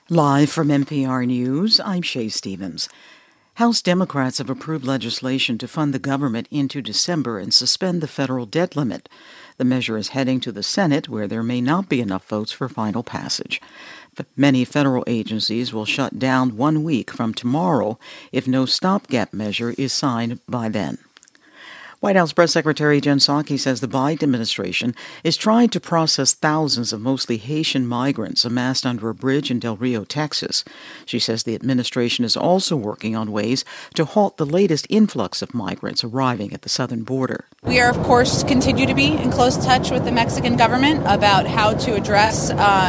Live from NPR News, I'm Shay Stevens. House Democrats have approved legislation to fund the government into December and suspend the federal debt limit. The measure is heading to the Senate, where there may not be enough votes for final passage. Many federal agencies will shut down 1 week from tomorrow if no stopgap measure is signed by then. White House Press Secretary Jen Psaki says the Biden administration is trying to process thousands of mostly Haitian migrants amassed under a bridge in Del Rio, Texas. She says the administration is also working on ways to halt the latest influx of migrants arriving at the southern border. We are, of course, continue to be in close touch with the Mexican government about how to address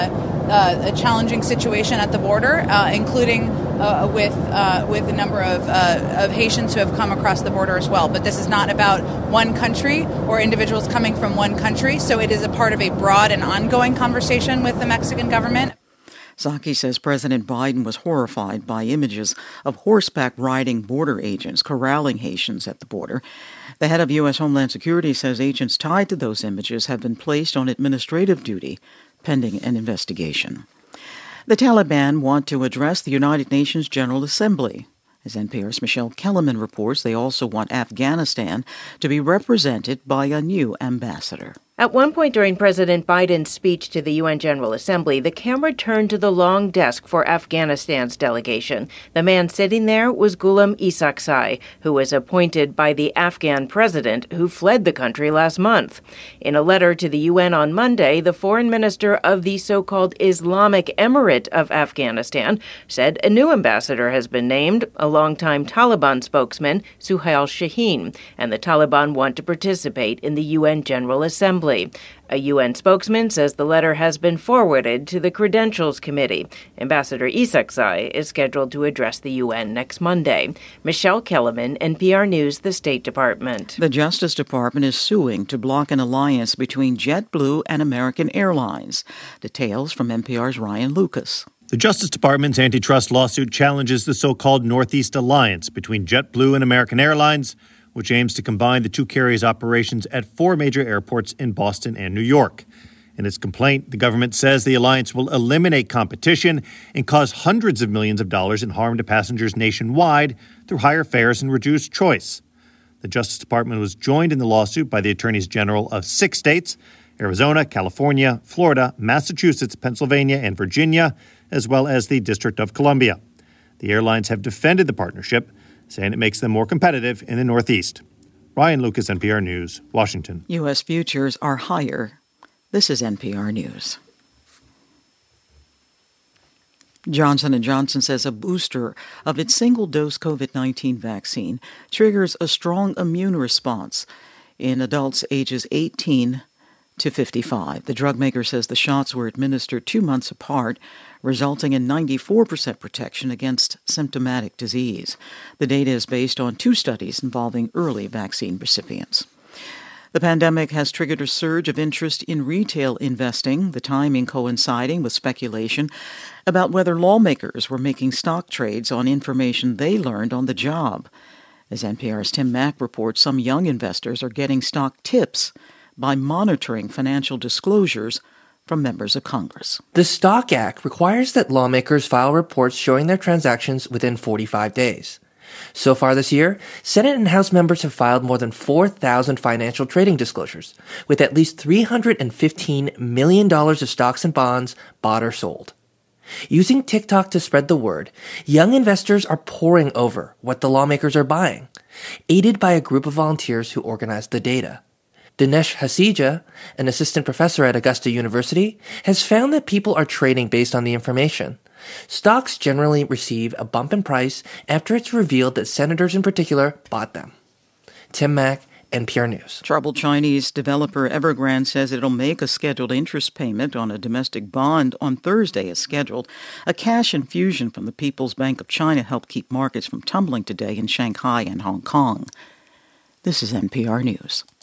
a challenging situation at the border, including with a number of Haitians who have come across the border as well. But this is not about one country or individuals coming from one country, so it is a part of a broad and ongoing conversation with the Mexican government. Psaki says President Biden was horrified by images of horseback riding border agents corralling Haitians at the border. The head of U.S. Homeland Security says agents tied to those images have been placed on administrative duty pending an investigation. The Taliban want to address the United Nations General Assembly. As NPR's Michelle Kellerman reports, they also want Afghanistan to be represented by a new ambassador. At one point during President Biden's speech to the UN General Assembly, the camera turned to the long desk for Afghanistan's delegation. The man sitting there was Ghulam Isaaqzai, who was appointed by the Afghan president who fled the country last month. In a letter to the UN on Monday, the foreign minister of the so-called Islamic Emirate of Afghanistan said a new ambassador has been named, a longtime Taliban spokesman, Suhail Shaheen, and the Taliban want to participate in the UN General Assembly. A UN spokesman says the letter has been forwarded to the Credentials Committee. Ambassador Isaaqzai is scheduled to address the UN next Monday. Michelle Kellerman, NPR News, the State Department. The Justice Department is suing to block an alliance between JetBlue and American Airlines. Details from NPR's Ryan Lucas. The Justice Department's antitrust lawsuit challenges the so-called Northeast Alliance between JetBlue and American Airlines, which aims to combine the two carriers' operations at 4 major airports in Boston and New York. In its complaint, the government says the alliance will eliminate competition and cause hundreds of millions of dollars in harm to passengers nationwide through higher fares and reduced choice. The Justice Department was joined in the lawsuit by the attorneys general of 6 states, Arizona, California, Florida, Massachusetts, Pennsylvania, and Virginia, as well as the District of Columbia. The airlines have defended the partnership, saying it makes them more competitive in the Northeast. Ryan Lucas, NPR News, Washington. U.S. futures are higher. This is NPR News. Johnson & Johnson says a booster of its single-dose COVID-19 vaccine triggers a strong immune response in adults ages 18 to 55. The drug maker says the shots were administered 2 months apart, resulting in 94% protection against symptomatic disease. The data is based on 2 studies involving early vaccine recipients. The pandemic has triggered a surge of interest in retail investing, the timing coinciding with speculation about whether lawmakers were making stock trades on information they learned on the job. As NPR's Tim Mack reports, some young investors are getting stock tips by monitoring financial disclosures from members of Congress. The Stock Act requires that lawmakers file reports showing their transactions within 45 days. So far this year, Senate and House members have filed more than 4,000 financial trading disclosures, with at least $315 million of stocks and bonds bought or sold. Using TikTok to spread the word, young investors are poring over what the lawmakers are buying, aided by a group of volunteers who organized the data. Dinesh Hasija, an assistant professor at Augusta University, has found that people are trading based on the information. Stocks generally receive a bump in price after it's revealed that senators in particular bought them. Tim Mack, NPR News. Troubled Chinese developer Evergrande says it'll make a scheduled interest payment on a domestic bond on Thursday as scheduled. A cash infusion from the People's Bank of China helped keep markets from tumbling today in Shanghai and Hong Kong. This is NPR News.